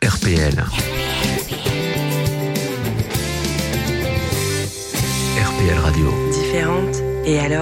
RPL. RPL Radio. Différente. Et alors ?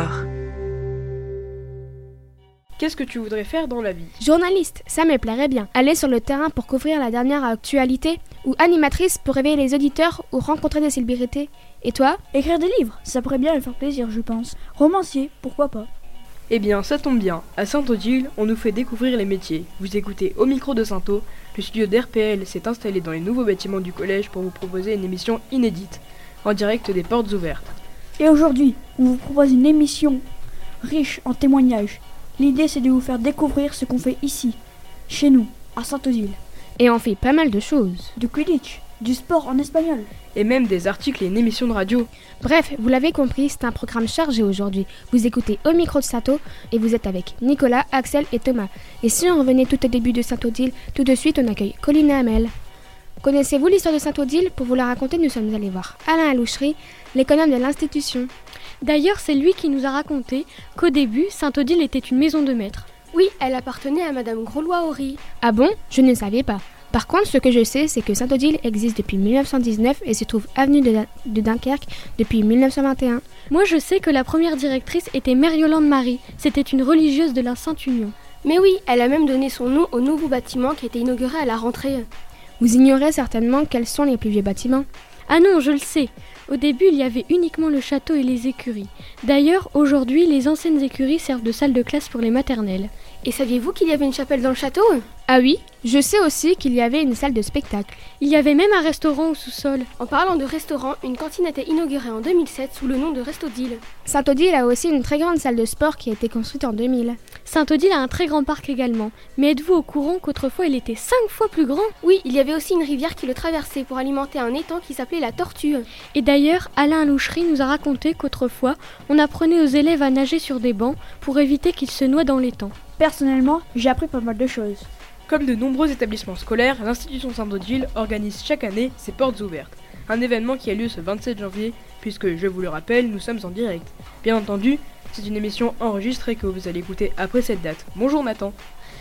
Qu'est-ce que tu voudrais faire dans la vie ? Journaliste, ça me plairait bien. Aller sur le terrain pour couvrir la dernière actualité, ou animatrice pour réveiller les auditeurs ou rencontrer des célébrités. Et toi ? Écrire des livres, ça pourrait bien me faire plaisir, je pense. Romancier, pourquoi pas ? Eh bien, ça tombe bien. À Saint-Odile, on nous fait découvrir les métiers. Vous écoutez Au micro de Saint-O. Le studio d'RPL s'est installé dans les nouveaux bâtiments du collège pour vous proposer une émission inédite, en direct des portes ouvertes. Et aujourd'hui, on vous propose une émission riche en témoignages. L'idée, c'est de vous faire découvrir ce qu'on fait ici, chez nous, à Saint-Odile. Et on fait pas mal de choses. Du Quidditch, du sport en espagnol. Et même des articles et une émission de radio. Bref, vous l'avez compris, c'est un programme chargé aujourd'hui. Vous écoutez Au micro de Saint-O et vous êtes avec Nicolas, Axel et Thomas. Et si on revenait tout au début de Saint-Odile, tout de suite on accueille Colline et Amel. Connaissez-vous l'histoire de Saint-Odile ? Pour vous la raconter, nous sommes allés voir Alain Alouchery, l'économe de l'institution. D'ailleurs, c'est lui qui nous a raconté qu'au début, Saint-Odile était une maison de maître. Oui, elle appartenait à Madame Groslois-Horry. Ah bon ? Je ne savais pas. Par contre, ce que je sais, c'est que Saint-Odile existe depuis 1919 et se trouve avenue de Dunkerque depuis 1921. Moi, je sais que la première directrice était Mère Yolande Marie. C'était une religieuse de la Sainte-Union. Mais oui, elle a même donné son nom au nouveau bâtiment qui a été inauguré à la rentrée. Vous ignorez certainement quels sont les plus vieux bâtiments. Ah non, je le sais. Au début, il y avait uniquement le château et les écuries. D'ailleurs, aujourd'hui, les anciennes écuries servent de salle de classe pour les maternelles. Et saviez-vous qu'il y avait une chapelle dans le château ? Ah oui, je sais aussi qu'il y avait une salle de spectacle. Il y avait même un restaurant au sous-sol. En parlant de restaurant, une cantine a été inaugurée en 2007 sous le nom de Restodile. Saint-Odile a aussi une très grande salle de sport qui a été construite en 2000. Saint-Odile a un très grand parc également. Mais êtes-vous au courant qu'autrefois il était 5 fois plus grand ? Oui, il y avait aussi une rivière qui le traversait pour alimenter un étang qui s'appelait la Tortue. Et d'ailleurs, Alain Alouchery nous a raconté qu'autrefois, on apprenait aux élèves à nager sur des bancs pour éviter qu'ils se noient dans l'étang. Personnellement, j'ai appris pas mal de choses. Comme de nombreux établissements scolaires, l'institution Saint-Odile organise chaque année ses portes ouvertes. Un événement qui a lieu ce 27 janvier, puisque, je vous le rappelle, nous sommes en direct. Bien entendu, c'est une émission enregistrée que vous allez écouter après cette date. Bonjour Nathan.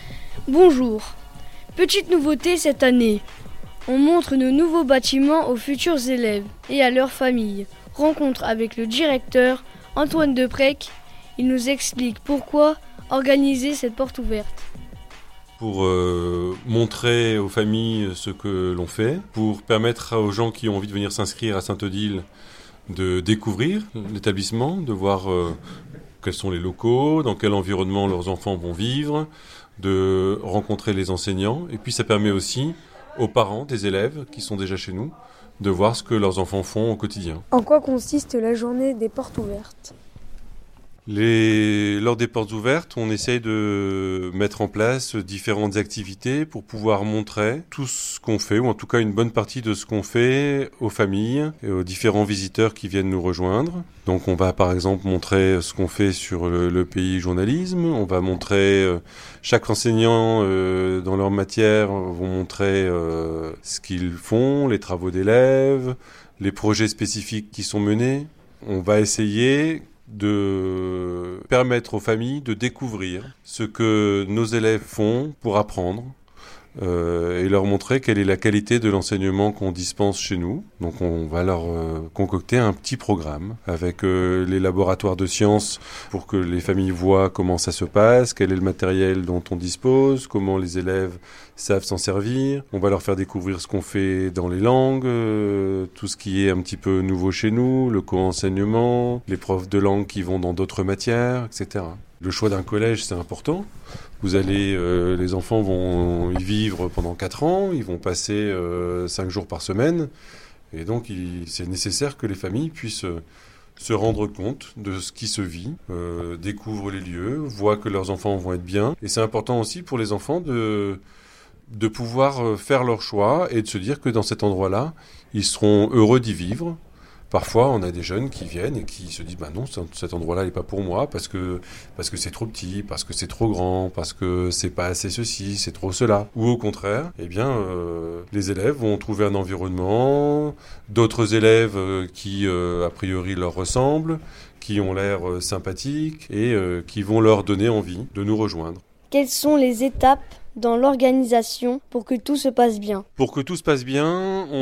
Bonjour. Petite nouveauté cette année. On montre nos nouveaux bâtiments aux futurs élèves et à leurs familles. Rencontre avec le directeur, Antoine Deprec. Il nous explique pourquoi organiser cette porte ouverte. Pour montrer aux familles ce que l'on fait, pour permettre aux gens qui ont envie de venir s'inscrire à Saint-Odile de découvrir l'établissement, de voir quels sont les locaux, dans quel environnement leurs enfants vont vivre, de rencontrer les enseignants. Et puis ça permet aussi aux parents des élèves qui sont déjà chez nous de voir ce que leurs enfants font au quotidien. En quoi consiste la journée des portes ouvertes ? Lors des portes ouvertes, on essaye de mettre en place différentes activités pour pouvoir montrer tout ce qu'on fait, ou en tout cas une bonne partie de ce qu'on fait aux familles et aux différents visiteurs qui viennent nous rejoindre. Donc on va par exemple montrer ce qu'on fait sur le pays journalisme, on va montrer chaque enseignant dans leur matière vont montrer ce qu'ils font, les travaux d'élèves, les projets spécifiques qui sont menés. On va essayer de permettre aux familles de découvrir ce que nos élèves font pour apprendre et leur montrer quelle est la qualité de l'enseignement qu'on dispense chez nous. Donc on va leur concocter un petit programme avec les laboratoires de sciences pour que les familles voient comment ça se passe, quel est le matériel dont on dispose, comment les élèves savent s'en servir. On va leur faire découvrir ce qu'on fait dans les langues, tout ce qui est un petit peu nouveau chez nous, le co-enseignement, les profs de langue qui vont dans d'autres matières, etc. Le choix d'un collège, c'est important. Vous allez, les enfants vont y vivre pendant 4 ans, ils vont passer 5 jours par semaine. Et donc, c'est nécessaire que les familles puissent se rendre compte de ce qui se vit, découvrent les lieux, voient que leurs enfants vont être bien. Et c'est important aussi pour les enfants de pouvoir faire leur choix et de se dire que dans cet endroit-là, ils seront heureux d'y vivre. Parfois, on a des jeunes qui viennent et qui se disent « non, cet endroit-là n'est pas pour moi parce que c'est trop petit, parce que c'est trop grand, parce que c'est pas assez ceci, c'est trop cela. » Ou au contraire, les élèves vont trouver un environnement, d'autres élèves qui, a priori, leur ressemblent, qui ont l'air sympathiques et qui vont leur donner envie de nous rejoindre. Quelles sont les étapes dans l'organisation pour que tout se passe bien? Pour que tout se passe bien,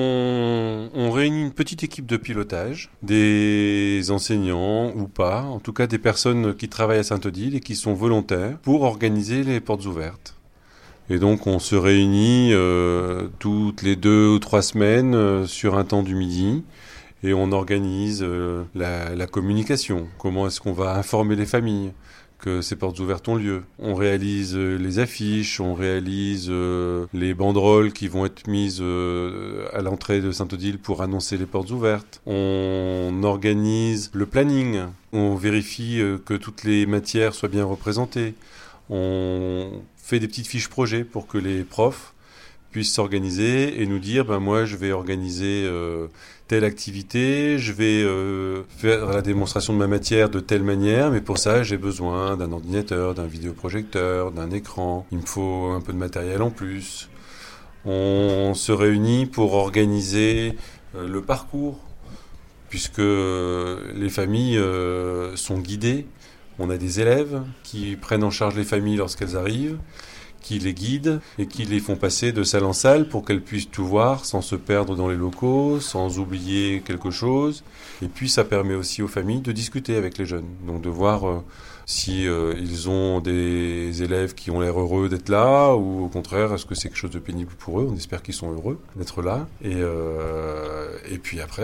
on réunit une petite équipe de pilotage, des enseignants ou pas, en tout cas des personnes qui travaillent à Sainte-Odile et qui sont volontaires pour organiser les portes ouvertes. Et donc on se réunit toutes les 2 ou 3 semaines sur un temps du midi et on organise la communication. Comment est-ce qu'on va informer les familles que ces portes ouvertes ont lieu. On réalise les affiches, on réalise les banderoles qui vont être mises à l'entrée de Sainte-Odile pour annoncer les portes ouvertes. On organise le planning, on vérifie que toutes les matières soient bien représentées. On fait des petites fiches projets pour que les profs puissent s'organiser et nous dire moi je vais organiser telle activité, je vais faire la démonstration de ma matière de telle manière, mais pour ça j'ai besoin d'un ordinateur, d'un vidéoprojecteur, d'un écran, il me faut un peu de matériel en plus. On se réunit pour organiser le parcours, puisque les familles sont guidées. On a des élèves qui prennent en charge les familles lorsqu'elles arrivent, qui les guident et qui les font passer de salle en salle pour qu'elles puissent tout voir sans se perdre dans les locaux, sans oublier quelque chose. Et puis ça permet aussi aux familles de discuter avec les jeunes, donc de voir si ils ont des élèves qui ont l'air heureux d'être là ou au contraire est-ce que c'est quelque chose de pénible pour eux. On espère qu'ils sont heureux d'être là. Et puis après,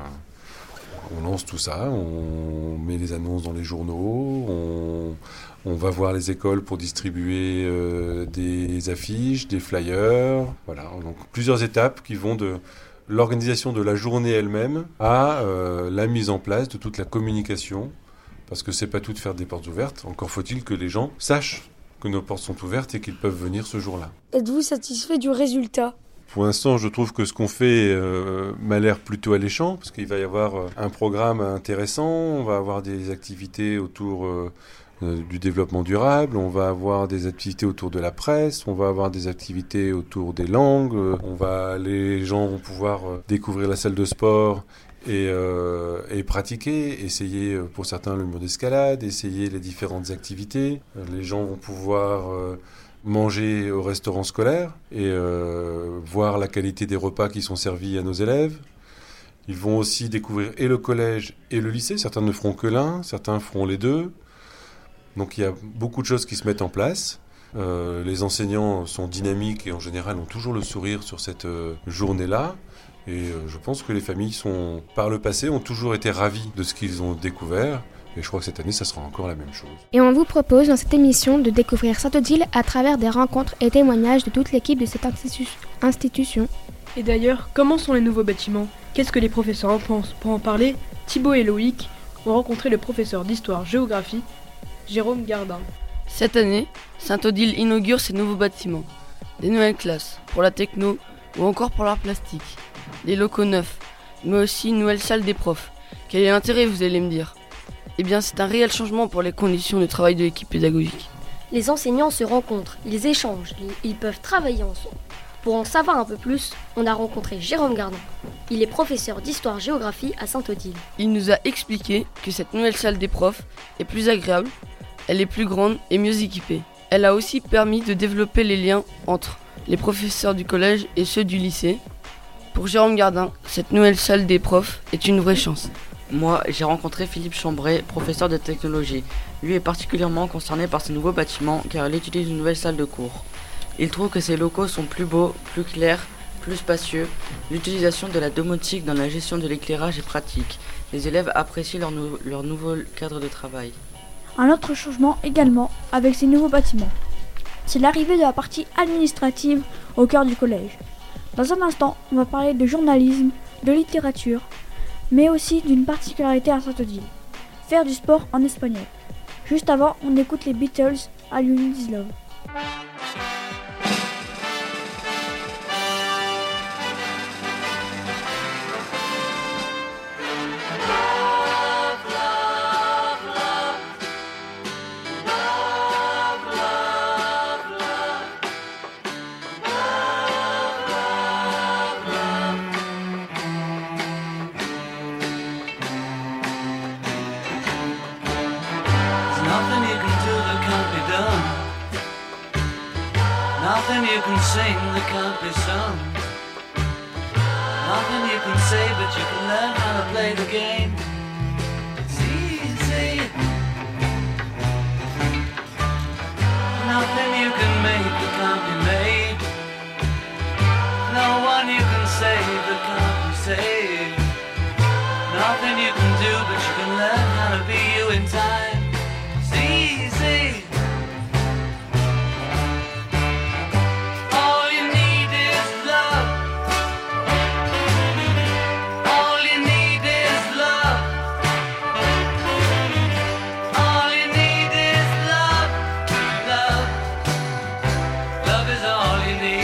on lance tout ça, on met les annonces dans les journaux, on va voir les écoles pour distribuer des affiches, des flyers. Voilà, donc plusieurs étapes qui vont de l'organisation de la journée elle-même à la mise en place de toute la communication. Parce que c'est pas tout de faire des portes ouvertes, encore faut-il que les gens sachent que nos portes sont ouvertes et qu'ils peuvent venir ce jour-là. Êtes-vous satisfait du résultat ? Pour l'instant, je trouve que ce qu'on fait m'a l'air plutôt alléchant, parce qu'il va y avoir un programme intéressant, on va avoir des activités autour du développement durable, on va avoir des activités autour de la presse, on va avoir des activités autour des langues, les gens vont pouvoir découvrir la salle de sport et pratiquer, essayer pour certains le mur d'escalade, essayer les différentes activités. Les gens vont pouvoir manger au restaurant scolaire et voir la qualité des repas qui sont servis à nos élèves. Ils vont aussi découvrir et le collège et le lycée. Certains ne feront que l'un, certains feront les deux. Donc il y a beaucoup de choses qui se mettent en place. Les enseignants sont dynamiques et en général ont toujours le sourire sur cette journée-là. Et je pense que les familles par le passé, ont toujours été ravies de ce qu'ils ont découvert. Et je crois que cette année, ça sera encore la même chose. Et on vous propose dans cette émission de découvrir Sainte-Odile à travers des rencontres et témoignages de toute l'équipe de cette institution. Et d'ailleurs, comment sont les nouveaux bâtiments ? Qu'est-ce que les professeurs en pensent ? Pour en parler, Thibaut et Loïc ont rencontré le professeur d'histoire-géographie, Jérôme Gardin. Cette année, Sainte-Odile inaugure ses nouveaux bâtiments. Des nouvelles classes, pour la techno ou encore pour l'art plastique. Des locaux neufs, mais aussi une nouvelle salle des profs. Quel est l'intérêt, vous allez me dire ? Eh bien, c'est un réel changement pour les conditions de travail de l'équipe pédagogique. Les enseignants se rencontrent, ils échangent, ils peuvent travailler ensemble. Pour en savoir un peu plus, on a rencontré Jérôme Gardin. Il est professeur d'histoire-géographie à Sainte-Odile. Il nous a expliqué que cette nouvelle salle des profs est plus agréable, elle est plus grande et mieux équipée. Elle a aussi permis de développer les liens entre les professeurs du collège et ceux du lycée. Pour Jérôme Gardin, cette nouvelle salle des profs est une vraie chance. Moi, j'ai rencontré Philippe Chambray, professeur de technologie. Lui est particulièrement concerné par ce nouveau bâtiment car il utilise une nouvelle salle de cours. Il trouve que ces locaux sont plus beaux, plus clairs, plus spacieux. L'utilisation de la domotique dans la gestion de l'éclairage est pratique. Les élèves apprécient leur nouveau cadre de travail. Un autre changement également avec ces nouveaux bâtiments. C'est l'arrivée de la partie administrative au cœur du collège. Dans un instant, on va parler de journalisme, de littérature, mais aussi d'une particularité à Sainte-Odile, faire du sport en espagnol. Juste avant, on écoute les Beatles, All You Need Is Love. you can sing that can't be sung. Nothing you can say, but you can learn how to play the game. It's easy. Nothing you can make that can't be made. No one you can save that can't be saved. Nothing you can do, but you can learn how to be you in time. It's easy. All you need is love. All you need is love. All you need is love. Love. Love is all you need.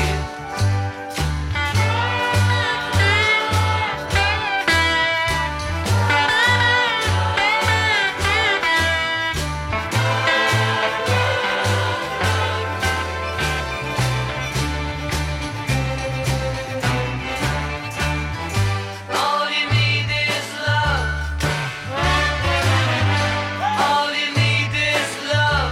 All you need is love. All you need is love.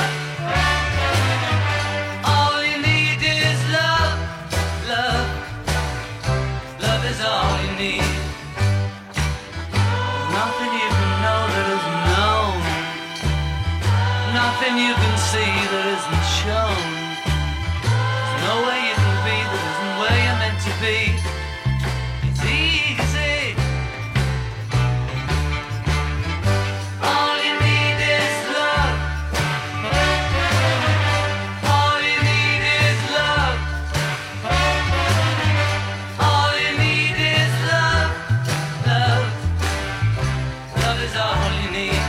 All you need is love. Love. Love is all you need. Nothing you can know that isn't known. Nothing you can see that isn't shown. There's no way you can be that isn't where you're meant to be. It's easy. All you need is love. All you need is love. All you need is love. Love. Love is all you need.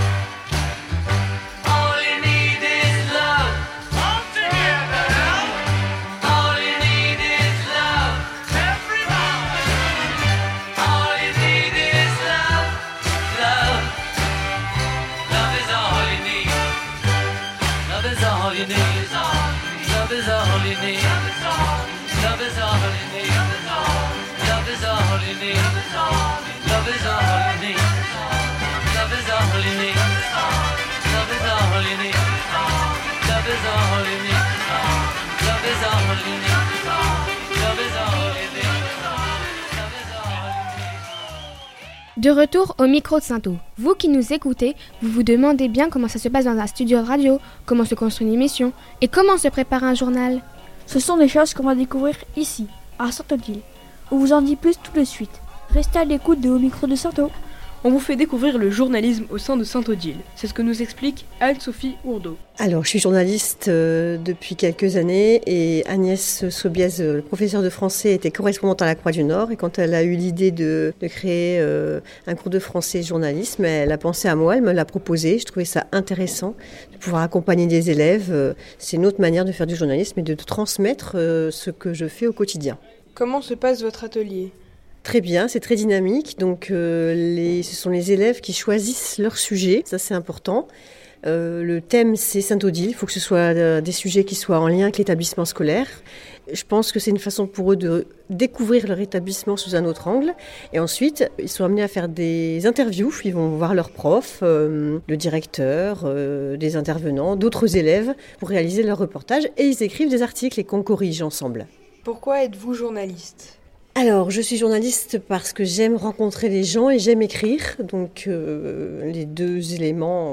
All you need is love. All together now. All you need is love. Everybody. All you need is love. Love. Love is all you need. Love is all you need. Love is all you need. Love is all you need. Love is all you need. Love is all you need. Love is all you need. Love is all you need. Love is all you need. Love is all you need. Love is all you need. De retour au micro de Sainto. Vous qui nous écoutez, vous vous demandez bien comment ça se passe dans un studio de radio, comment se construit une émission et comment se prépare un journal. Ce sont des choses qu'on va découvrir ici, à Saint-Odile. On vous en dit plus tout de suite. Restez à l'écoute de Au micro de Sainto. On vous fait découvrir le journalisme au sein de Saint-Odile. C'est ce que nous explique Anne-Sophie Ourdeau. Alors, je suis journaliste depuis quelques années et Agnès Sobiez, le professeur de français, était correspondante à la Croix du Nord. Et quand elle a eu l'idée de créer un cours de français journalisme, elle a pensé à moi, elle me l'a proposé. Je trouvais ça intéressant de pouvoir accompagner des élèves. C'est une autre manière de faire du journalisme et de transmettre ce que je fais au quotidien. Comment se passe votre atelier ? Très bien, c'est très dynamique. Donc, ce sont les élèves qui choisissent leur sujet. Ça, c'est important. Le thème, c'est Saint-Odile. Il faut que ce soit des sujets qui soient en lien avec l'établissement scolaire. Je pense que c'est une façon pour eux de découvrir leur établissement sous un autre angle. Et ensuite, ils sont amenés à faire des interviews. Ils vont voir leurs profs, le directeur, des intervenants, d'autres élèves pour réaliser leur reportage. Et ils écrivent des articles et qu'on corrige ensemble. Pourquoi êtes-vous journaliste ? Alors, je suis journaliste parce que j'aime rencontrer les gens et j'aime écrire. Donc, les deux éléments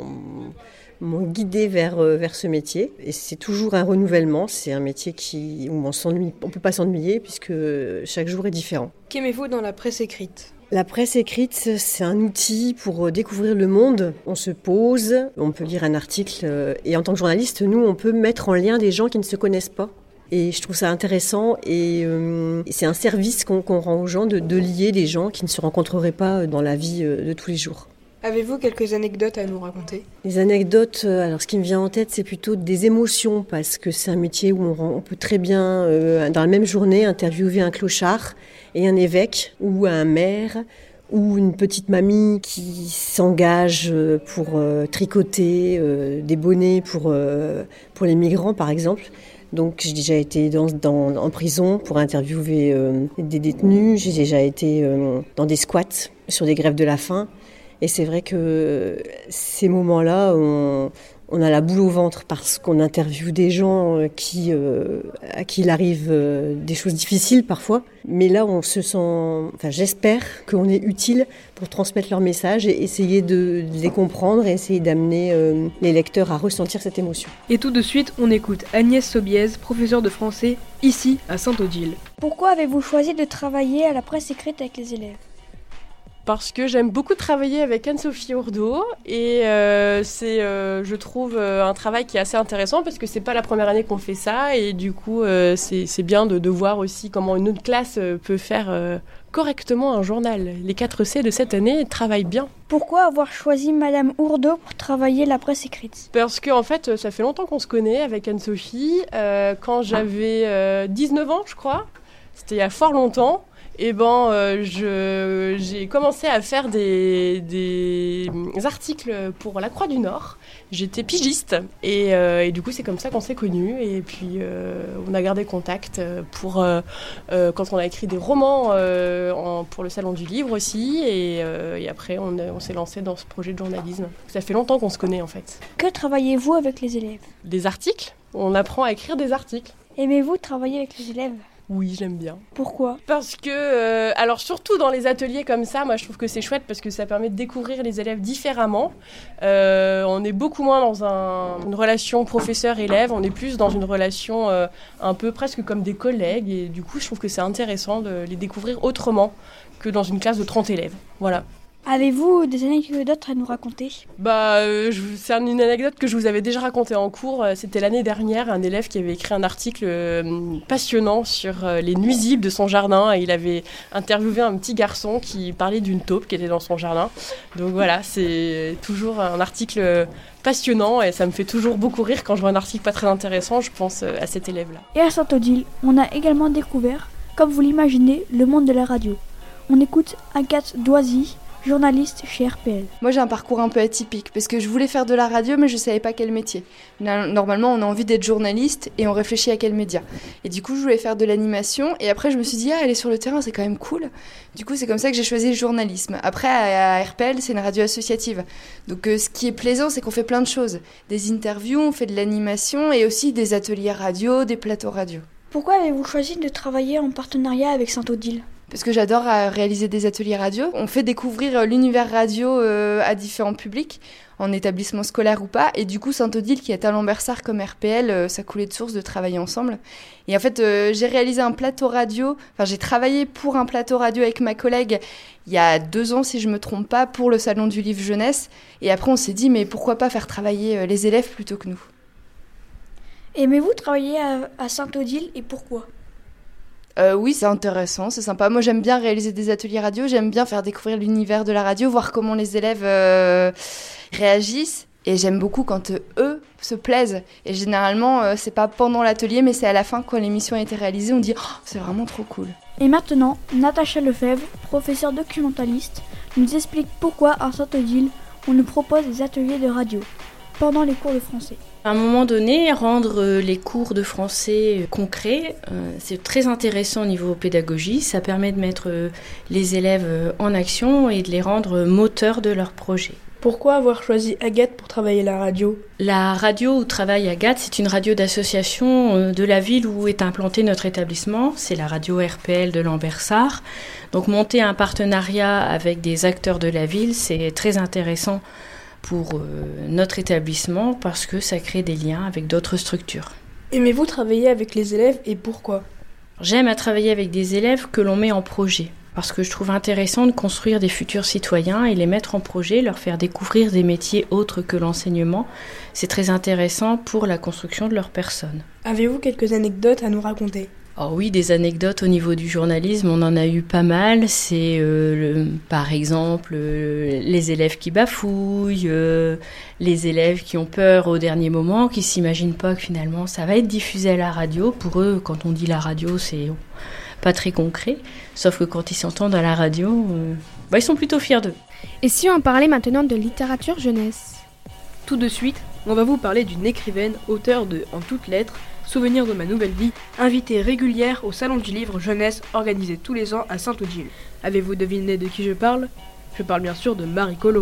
m'ont guidée vers ce métier. Et c'est toujours un renouvellement. C'est un métier où on ne peut pas s'ennuyer puisque chaque jour est différent. Qu'aimez-vous dans la presse écrite ? La presse écrite, c'est un outil pour découvrir le monde. On se pose, on peut lire un article. Et en tant que journaliste, nous, on peut mettre en lien des gens qui ne se connaissent pas. Et je trouve ça intéressant et c'est un service qu'on rend aux gens de lier des gens qui ne se rencontreraient pas dans la vie de tous les jours. Avez-vous quelques anecdotes à nous raconter ? Les anecdotes, alors ce qui me vient en tête, c'est plutôt des émotions parce que c'est un métier où on peut très bien, dans la même journée, interviewer un clochard et un évêque ou un maire ou une petite mamie qui s'engage pour tricoter des bonnets pour les migrants, par exemple. Donc j'ai déjà été en prison pour interviewer des détenus, j'ai déjà été dans des squats sur des grèves de la faim. Et c'est vrai que ces moments-là, on On a la boule au ventre parce qu'on interviewe des gens à qui il arrive des choses difficiles parfois. Mais là, on se sent, j'espère qu'on est utile pour transmettre leur message et essayer de les comprendre et essayer d'amener les lecteurs à ressentir cette émotion. Et tout de suite, on écoute Agnès Sobiez, professeure de français, ici à Saint-Odile. Pourquoi avez-vous choisi de travailler à la presse écrite avec les élèves ? Parce que j'aime beaucoup travailler avec Anne-Sophie Ourdeau et c'est, je trouve, un travail qui est assez intéressant parce que c'est pas la première année qu'on fait ça et du coup c'est bien de voir aussi comment une autre classe peut faire correctement un journal. Les 4C de cette année travaillent bien. Pourquoi avoir choisi Madame Ourdeau pour travailler la presse écrite ? Parce qu'en fait, ça fait longtemps qu'on se connaît avec Anne-Sophie. Quand j'avais 19 ans, je crois, c'était il y a fort longtemps. Et j'ai commencé à faire des articles pour la Croix du Nord. J'étais pigiste et du coup c'est comme ça qu'on s'est connus. Et puis on a gardé contact pour quand on a écrit des romans pour le Salon du Livre aussi. Et après on s'est lancé dans ce projet de journalisme. Ça fait longtemps qu'on se connaît en fait. Que travaillez-vous avec les élèves ? Des articles. On apprend à écrire des articles. Aimez-vous travailler avec les élèves ? Oui, j'aime bien. Pourquoi ? Parce que, alors surtout dans les ateliers comme ça, moi je trouve que c'est chouette parce que ça permet de découvrir les élèves différemment. On est beaucoup moins dans une relation professeur-élève, on est plus dans une relation un peu presque comme des collègues et du coup je trouve que c'est intéressant de les découvrir autrement que dans une classe de 30 élèves. Voilà. Avez-vous des anecdotes à nous raconter ? C'est une anecdote que je vous avais déjà racontée en cours. C'était l'année dernière, un élève qui avait écrit un article passionnant sur les nuisibles de son jardin. Et il avait interviewé un petit garçon qui parlait d'une taupe qui était dans son jardin. Donc voilà, c'est toujours un article passionnant et ça me fait toujours beaucoup rire quand je vois un article pas très intéressant. Je pense à cet élève-là. Et à Saint-Odile, on a également découvert, comme vous l'imaginez, le monde de la radio. On écoute Agathe Doisy, journaliste chez RPL. Moi j'ai un parcours un peu atypique parce que je voulais faire de la radio mais je savais pas quel métier. Normalement on a envie d'être journaliste et on réfléchit à quel média. Et du coup je voulais faire de l'animation et après je me suis dit aller sur le terrain c'est quand même cool. Du coup c'est comme ça que j'ai choisi le journalisme. Après à RPL c'est une radio associative. Donc ce qui est plaisant c'est qu'on fait plein de choses. Des interviews, on fait de l'animation et aussi des ateliers radio, des plateaux radio. Pourquoi avez-vous choisi de travailler en partenariat avec Saint-Odile ? Parce que j'adore réaliser des ateliers radio. On fait découvrir l'univers radio à différents publics, en établissement scolaire ou pas. Et du coup, Saint-Odile, qui est à Lambersart comme RPL, ça coulait de source de travailler ensemble. Et en fait, j'ai réalisé un plateau radio. Enfin, j'ai travaillé pour un plateau radio avec ma collègue il y a 2 ans, si je me trompe pas, pour le Salon du Livre Jeunesse. Et après, on s'est dit, mais pourquoi pas faire travailler les élèves plutôt que nous ? Aimez-vous travailler à Saint-Odile et pourquoi ? Oui, c'est intéressant, c'est sympa. Moi, j'aime bien réaliser des ateliers radio, j'aime bien faire découvrir l'univers de la radio, voir comment les élèves réagissent. Et j'aime beaucoup quand eux se plaisent. Et généralement, c'est pas pendant l'atelier, mais c'est à la fin, quand l'émission a été réalisée, on dit « Oh, c'est vraiment trop cool ». Et maintenant, Natacha Lefebvre, professeure documentaliste, nous explique pourquoi à Saint-Odile, on nous propose des ateliers de radio pendant les cours de français. À un moment donné, rendre les cours de français concrets, c'est très intéressant au niveau pédagogie. Ça permet de mettre les élèves en action et de les rendre moteurs de leur projet. Pourquoi avoir choisi Agathe pour travailler la radio ? La radio où travaille Agathe, c'est une radio d'association de la ville où est implanté notre établissement. C'est la radio RPL de Lambersart. Donc monter un partenariat avec des acteurs de la ville, c'est très intéressant pour notre établissement parce que ça crée des liens avec d'autres structures. Aimez-vous travailler avec les élèves et pourquoi ? J'aime à travailler avec des élèves que l'on met en projet parce que je trouve intéressant de construire des futurs citoyens et les mettre en projet, leur faire découvrir des métiers autres que l'enseignement. C'est très intéressant pour la construction de leur personne. Avez-vous quelques anecdotes à nous raconter ? Oh oui, des anecdotes au niveau du journalisme, on en a eu pas mal. C'est par exemple les élèves qui bafouillent, les élèves qui ont peur au dernier moment, qui s'imaginent pas que finalement ça va être diffusé à la radio. Pour eux, quand on dit la radio, c'est pas très concret. Sauf que quand ils s'entendent à la radio, ils sont plutôt fiers d'eux. Et si on parlait maintenant de littérature jeunesse ? Tout de suite, on va vous parler d'une écrivaine, auteure de En toutes lettres, Souvenir de ma nouvelle vie, invitée régulière au Salon du Livre Jeunesse organisé tous les ans à Saint-Odile. Avez-vous deviné de qui je parle ? Je parle bien sûr de Marie Collot.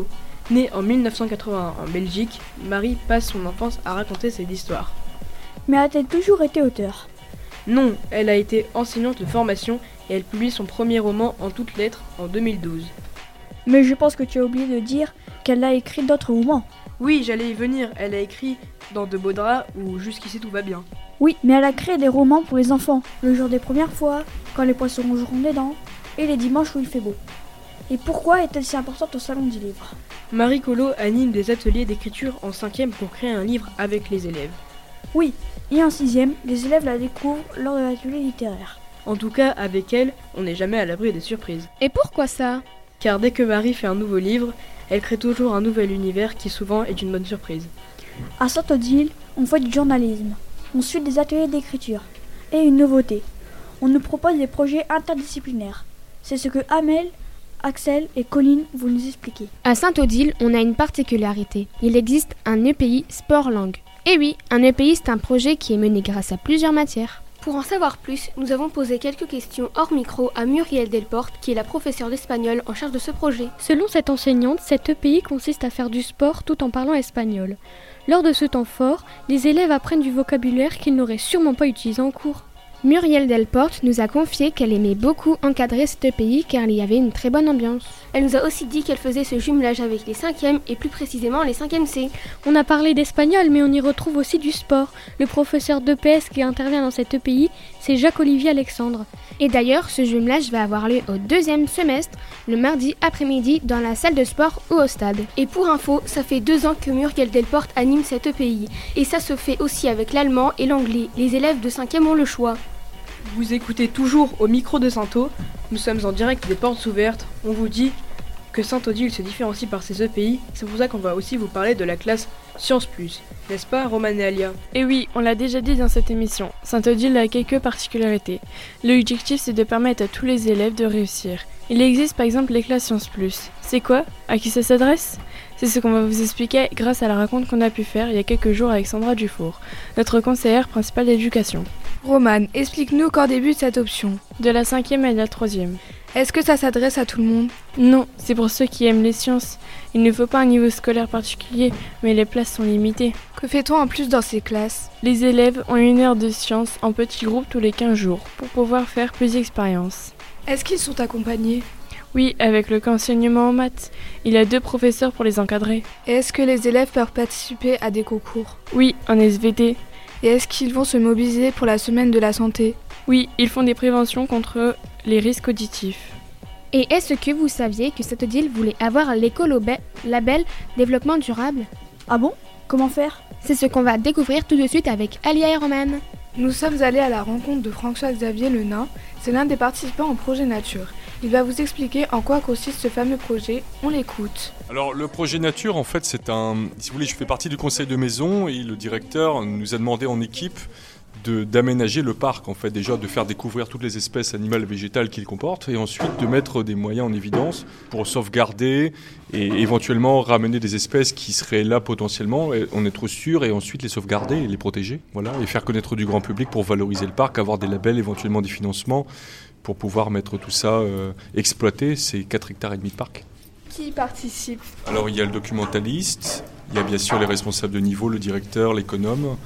Née en 1981 en Belgique, Marie passe son enfance à raconter ses histoires. Mais a-t-elle toujours été auteure? Non, elle a été enseignante de formation et elle publie son premier roman en toutes lettres en 2012. Mais je pense que tu as oublié de dire qu'elle a écrit d'autres romans. Oui, j'allais y venir, elle a écrit Dans de beaux draps ou Jusqu'ici tout va bien. Oui, mais elle a créé des romans pour les enfants. Le jour des premières fois, Quand les poissons rongeront des dents et les dimanches où il fait beau. Et pourquoi est-elle si importante au Salon du Livre? Marie Collot anime des ateliers d'écriture en 5e pour créer un livre avec les élèves. Oui, et en 6e, les élèves la découvrent lors de l'atelier littéraire. En tout cas, avec elle, on n'est jamais à l'abri des surprises. Et pourquoi ça? Car dès que Marie fait un nouveau livre, elle crée toujours un nouvel univers qui souvent est une bonne surprise. À Saint-Odile, on fait du journalisme. On suit des ateliers d'écriture. Et une nouveauté, on nous propose des projets interdisciplinaires. C'est ce que Amel, Axel et Colline vont nous expliquer. À Saint-Odile, on a une particularité. Il existe un EPI sport-langue. Et oui, un EPI, c'est un projet qui est mené grâce à plusieurs matières. Pour en savoir plus, nous avons posé quelques questions hors micro à Muriel Delporte, qui est la professeure d'espagnol en charge de ce projet. Selon cette enseignante, cet EPI consiste à faire du sport tout en parlant espagnol. Lors de ce temps fort, les élèves apprennent du vocabulaire qu'ils n'auraient sûrement pas utilisé en cours. Muriel Delporte nous a confié qu'elle aimait beaucoup encadrer cet EPI car il y avait une très bonne ambiance. Elle nous a aussi dit qu'elle faisait ce jumelage avec les 5e et plus précisément les 5e C. On a parlé d'espagnol mais on y retrouve aussi du sport. Le professeur d'EPS qui intervient dans cet EPI, c'est Jacques-Olivier Alexandre. Et d'ailleurs, ce jumelage va avoir lieu au 2e semestre, le mardi après-midi, dans la salle de sport ou au stade. Et pour info, ça fait 2 ans que Muriel Delporte anime cet EPI. Et ça se fait aussi avec l'allemand et l'anglais. Les élèves de 5e ont le choix. Vous écoutez toujours au micro de Saint-O. Nous sommes en direct des portes ouvertes. On vous dit que Saint-Odile se différencie par ses EPI. C'est pour ça qu'on va aussi vous parler de la classe Sciences Plus. N'est-ce pas, Romane et Alia? Et oui, on l'a déjà dit dans cette émission. Saint-Odile a quelques particularités. L'objectif, c'est de permettre à tous les élèves de réussir. Il existe par exemple les classes Sciences Plus. C'est quoi? À qui ça s'adresse? C'est ce qu'on va vous expliquer grâce à la rencontre qu'on a pu faire il y a quelques jours avec Sandra Dufour, notre conseillère principale d'éducation. Romane, explique-nous quand débute cette option. De la 5e à la 3e. Est-ce que ça s'adresse à tout le monde? Non, c'est pour ceux qui aiment les sciences. Il ne faut pas un niveau scolaire particulier, mais les places sont limitées. Que fait-on en plus dans ces classes? Les élèves ont 1 heure de sciences en petits groupes tous les 15 jours pour pouvoir faire plus d'expériences. Est-ce qu'ils sont accompagnés? Oui, avec le enseignement en maths. Il y a 2 professeurs pour les encadrer. Et est-ce que les élèves peuvent participer à des concours? Oui, en SVT. Et est-ce qu'ils vont se mobiliser pour la semaine de la santé? Oui, ils font des préventions contre les risques auditifs. Et est-ce que vous saviez que Saint-Odile voulait avoir l'éco-label développement durable? Ah bon? Comment faire? C'est ce qu'on va découvrir tout de suite avec Alia et Romane. Nous sommes allés à la rencontre de François-Xavier Le Nain. C'est l'un des participants au projet Nature. Il va vous expliquer en quoi consiste ce fameux projet. On l'écoute. Alors le projet Nature, en fait, c'est si vous voulez, je fais partie du conseil de maison et le directeur nous a demandé en équipe d'aménager le parc, en fait, déjà de faire découvrir toutes les espèces animales et végétales qu'il comporte et ensuite de mettre des moyens en évidence pour sauvegarder et éventuellement ramener des espèces qui seraient là potentiellement, en être sûr et ensuite les sauvegarder et les protéger, voilà, et faire connaître du grand public pour valoriser le parc, avoir des labels, éventuellement des financements pour pouvoir mettre tout ça, exploiter ces 4,5 hectares de parc. Qui participe? Alors il y a le documentaliste, il y a bien sûr les responsables de niveau, le directeur, l'économe,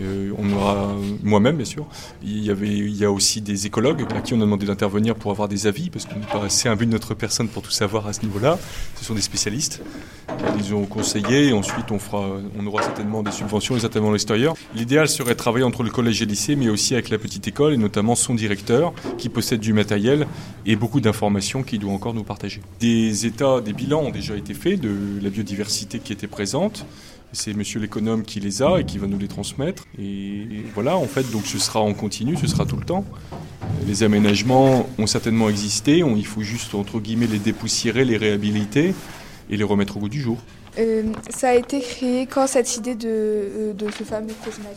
on aura moi-même bien sûr. Il y a aussi des écologues à qui on a demandé d'intervenir pour avoir des avis, parce qu'on n'est pas assez imbu de notre personne pour tout savoir à ce niveau-là. Ce sont des spécialistes. Ils ont conseillé et ensuite on aura certainement des subventions et certainement l'extérieur. L'idéal serait de travailler entre le collège et le lycée, mais aussi avec la petite école et notamment son directeur qui possède du matériel et beaucoup d'informations qu'il doit encore nous partager. Des bilans ont déjà été faits de la biodiversité qui était présente. C'est monsieur l'économe qui les a et qui va nous les transmettre. Et voilà, en fait, donc ce sera en continu, ce sera tout le temps. Les aménagements ont certainement existé, il faut juste, entre guillemets, les dépoussiérer, les réhabiliter et les remettre au goût du jour. Ça a été créé quand cette idée de ce fameux projet Nature?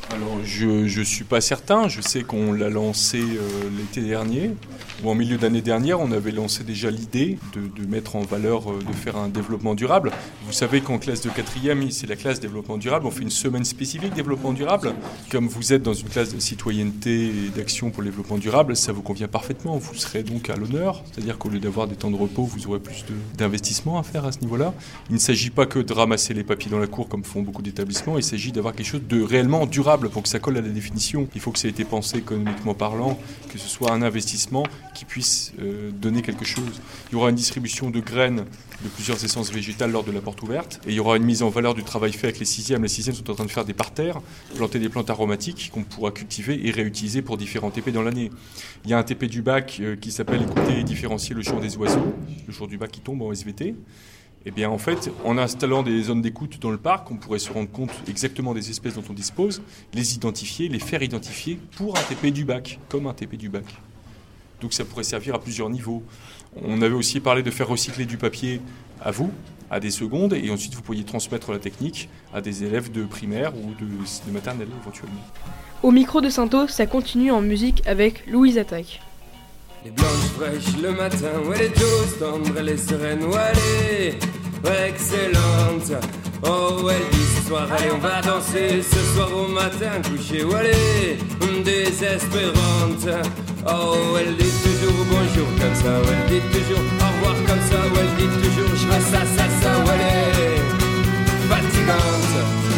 Alors, je suis pas certain. Je sais qu'on l'a lancé l'été dernier, ou en milieu d'année dernière, on avait lancé déjà l'idée de mettre en valeur, de faire un développement durable. Vous savez qu'en classe de 4e, c'est la classe développement durable, on fait une semaine spécifique développement durable. Comme vous êtes dans une classe de citoyenneté et d'action pour le développement durable, ça vous convient parfaitement. Vous serez donc à l'honneur, c'est-à-dire qu'au lieu d'avoir des temps de repos, vous aurez plus d'investissement à faire à ce niveau-là. Il ne s'agit pas que de ramasser les papiers dans la cour comme font beaucoup d'établissements, il s'agit d'avoir quelque chose de réellement durable pour que ça colle à la définition. Il faut que ça ait été pensé économiquement parlant, que ce soit un investissement qui puisse donner quelque chose. Il y aura une distribution de graines de plusieurs essences végétales lors de la porte ouverte et il y aura une mise en valeur du travail fait avec les 6e. Les 6e sont en train de faire des parterres, planter des plantes aromatiques qu'on pourra cultiver et réutiliser pour différents TP dans l'année. Il y a un TP du bac qui s'appelle écouter et différencier le chant des oiseaux, le jour du bac qui tombe en SVT. Eh bien, en fait, en installant des zones d'écoute dans le parc, on pourrait se rendre compte exactement des espèces dont on dispose, les identifier, les faire identifier pour un TP du bac, comme un TP du bac. Donc ça pourrait servir à plusieurs niveaux. On avait aussi parlé de faire recycler du papier à vous, à des secondes, et ensuite vous pourriez transmettre la technique à des élèves de primaire ou de maternelle éventuellement. Au micro de Sainto, ça continue en musique avec Louise Attaque. Les blanches fraîches le matin, ouais les douces tendres, elle est sereine, ouais elle est excellente. Oh elle dit ce soir, allez on va danser, ce soir au matin coucher, ouais elle est désespérante. Oh elle dit toujours bonjour comme ça, ouais elle dit toujours au revoir comme ça, ouais elle dit toujours je veux ça, ouais elle est fatigante.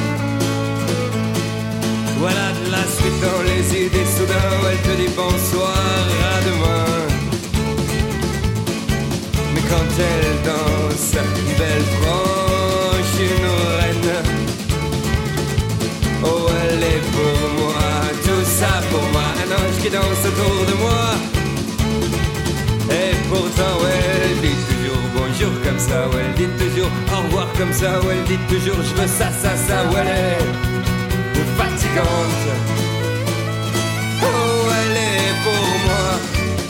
Voilà de la suite dans les idées, soudain où elle te dit bonsoir, à demain. Mais quand elle danse, une belle franche, une reine. Oh elle est pour moi, tout ça pour moi, un ange qui danse autour de moi. Et pourtant ouais, elle dit toujours bonjour comme ça, ouais elle dit toujours au revoir comme ça, ouais elle dit toujours je veux ça, ouais elle est fatigante. Oh elle est pour moi.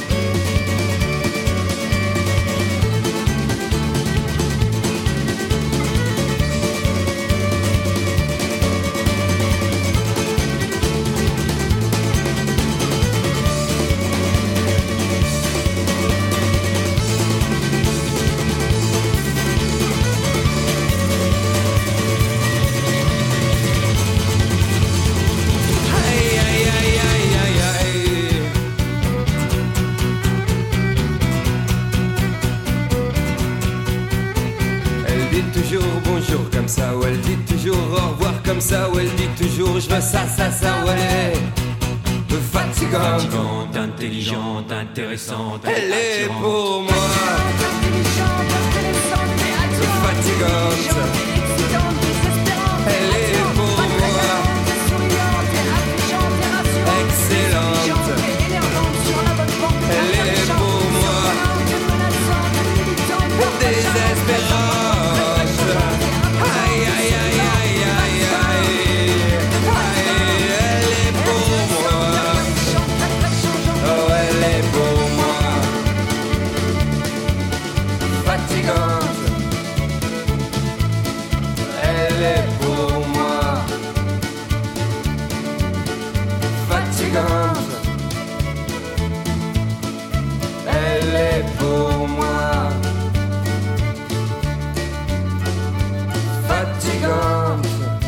Bonjour comme ça, ou elle dit toujours au revoir comme ça, ou elle dit toujours je veux ça, ou elle est fatigante, intelligente, intéressante, elle est pour moi, fatigante, elle est pour moi, excellente, elle est pour moi, désespérante. Elle est pour moi, fatigante.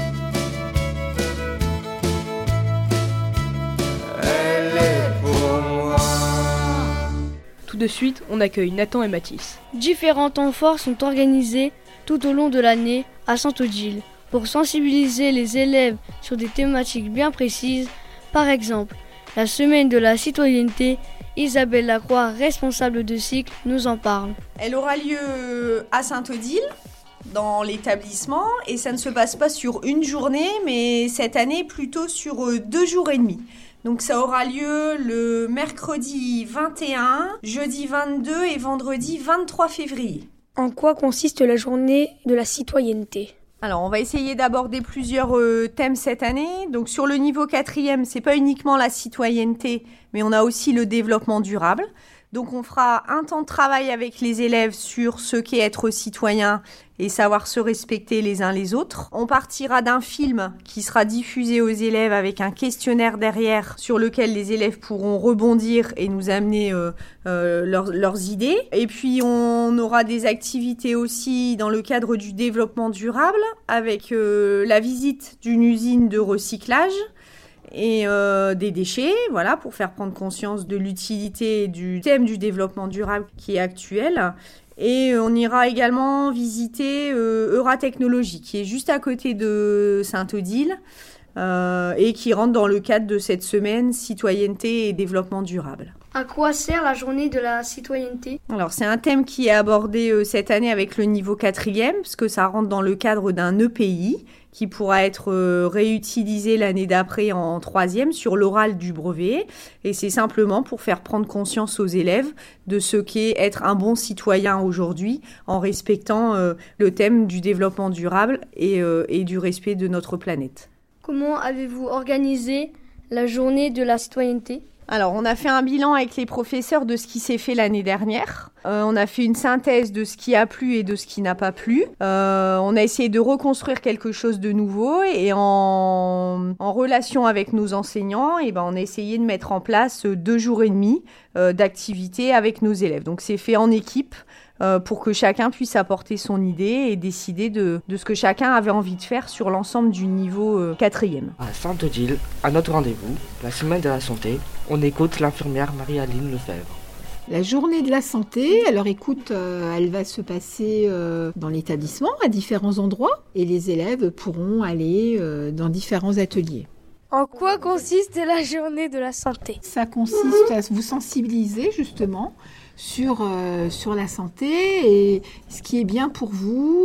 Elle est pour moi. Tout de suite, on accueille Nathan et Mathis. Différents temps forts sont organisés tout au long de l'année à Saint-Odile pour sensibiliser les élèves sur des thématiques bien précises. Par exemple, la semaine de la citoyenneté, Isabelle Lacroix, responsable de cycle, nous en parle. Elle aura lieu à Saint-Odile, dans l'établissement, et ça ne se passe pas sur une journée, mais cette année plutôt sur 2 jours et demi. Donc ça aura lieu le mercredi 21, jeudi 22 et vendredi 23 février. En quoi consiste la journée de la citoyenneté ? Alors, on va essayer d'aborder plusieurs thèmes cette année. Donc, sur le niveau 4e, c'est pas uniquement la citoyenneté, mais on a aussi le développement durable. Donc on fera un temps de travail avec les élèves sur ce qu'est être citoyen et savoir se respecter les uns les autres. On partira d'un film qui sera diffusé aux élèves avec un questionnaire derrière sur lequel les élèves pourront rebondir et nous amener leurs idées. Et puis on aura des activités aussi dans le cadre du développement durable avec la visite d'une usine de recyclage et des déchets, voilà, pour faire prendre conscience de l'utilité du thème du développement durable qui est actuel. Et on ira également visiter Euratechnologie, qui est juste à côté de Saint-Odile et qui rentre dans le cadre de cette semaine citoyenneté et développement durable. À quoi sert la journée de la citoyenneté ? Alors, c'est un thème qui est abordé cette année avec le niveau 4e, parce que ça rentre dans le cadre d'un EPI qui pourra être réutilisé l'année d'après en 3e sur l'oral du brevet. Et c'est simplement pour faire prendre conscience aux élèves de ce qu'est être un bon citoyen aujourd'hui en respectant le thème du développement durable et du respect de notre planète. Comment avez-vous organisé la journée de la citoyenneté ? Alors, on a fait un bilan avec les professeurs de ce qui s'est fait l'année dernière. On a fait une synthèse de ce qui a plu et de ce qui n'a pas plu. On a essayé de reconstruire quelque chose de nouveau et en relation avec nos enseignants, on a essayé de mettre en place 2 jours et demi d'activités avec nos élèves. Donc, c'est fait en équipe pour que chacun puisse apporter son idée et décider de ce que chacun avait envie de faire sur l'ensemble du niveau 4e. À Saint-Odile, à notre rendez-vous, la semaine de la santé, on écoute l'infirmière Marie-Aline Lefebvre. La journée de la santé, alors écoute, elle va se passer dans l'établissement à différents endroits et les élèves pourront aller dans différents ateliers. En quoi consiste la journée de la santé ? Ça consiste à vous sensibiliser justement sur la santé et ce qui est bien pour vous,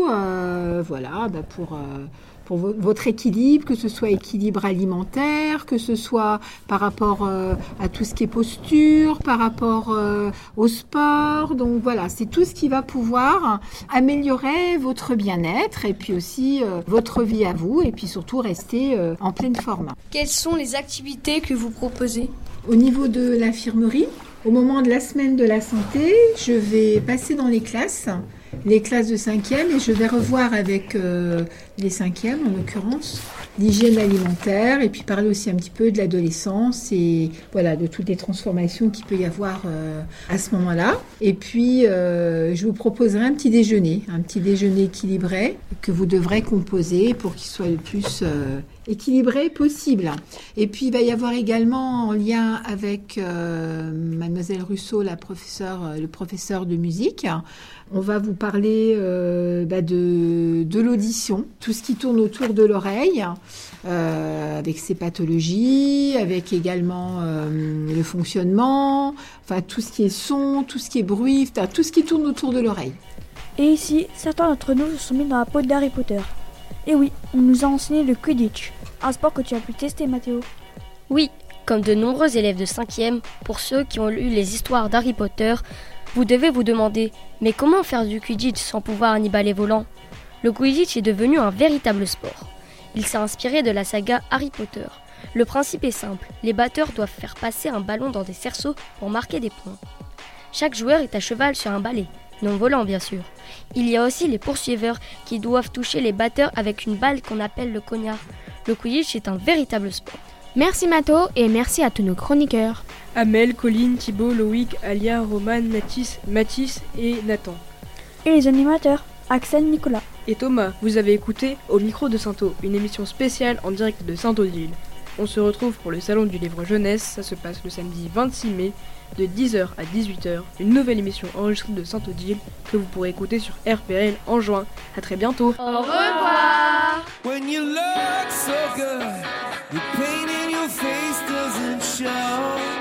pour votre équilibre, que ce soit équilibre alimentaire, que ce soit par rapport à tout ce qui est posture, par rapport au sport. Donc voilà, c'est tout ce qui va pouvoir améliorer votre bien-être et puis aussi votre vie à vous et puis surtout rester en pleine forme. Quelles sont les activités que vous proposez ? Au niveau de l'infirmerie, au moment de la semaine de la santé, je vais passer dans les classes de 5e et je vais revoir avec les 5e en l'occurrence l'hygiène alimentaire et puis parler aussi un petit peu de l'adolescence et voilà de toutes les transformations qu'il peut y avoir à ce moment-là. Et puis je vous proposerai un petit déjeuner équilibré que vous devrez composer pour qu'il soit le plus équilibré possible. Et puis il va y avoir également en lien avec Mademoiselle Russo, le professeur de musique. On va vous parler de l'audition, tout ce qui tourne autour de l'oreille, avec ses pathologies, avec également le fonctionnement, enfin tout ce qui est son, tout ce qui est bruit, tout ce qui tourne autour de l'oreille. Et ici, certains d'entre nous se sont mis dans la peau d'Harry Potter. Et oui, on nous a enseigné le Quidditch, un sport que tu as pu tester, Mathéo. Oui, comme de nombreux élèves de 5e, pour ceux qui ont lu les histoires d'Harry Potter, vous devez vous demander, mais comment faire du Quidditch sans pouvoir Hannibal volant ? Le Quidditch est devenu un véritable sport. Il s'est inspiré de la saga Harry Potter. Le principe est simple, les batteurs doivent faire passer un ballon dans des cerceaux pour marquer des points. Chaque joueur est à cheval sur un balai, non volant bien sûr. Il y a aussi les poursuiveurs qui doivent toucher les batteurs avec une balle qu'on appelle le cognard. Le Quidditch est un véritable sport. Merci Matho et merci à tous nos chroniqueurs. Amel, Colline, Thibaut, Loïc, Alia, Roman, Mathis et Nathan. Et les animateurs, Axel, Nicolas. Et Thomas, vous avez écouté Au micro de Saint-O, une émission spéciale en direct de Saint-Odile. On se retrouve pour le salon du livre jeunesse, ça se passe le samedi 26 mai de 10h à 18h, une nouvelle émission enregistrée de Saint-Odile que vous pourrez écouter sur RPL en juin. À très bientôt. Au revoir. When you look so good, the pain in your face doesn't show.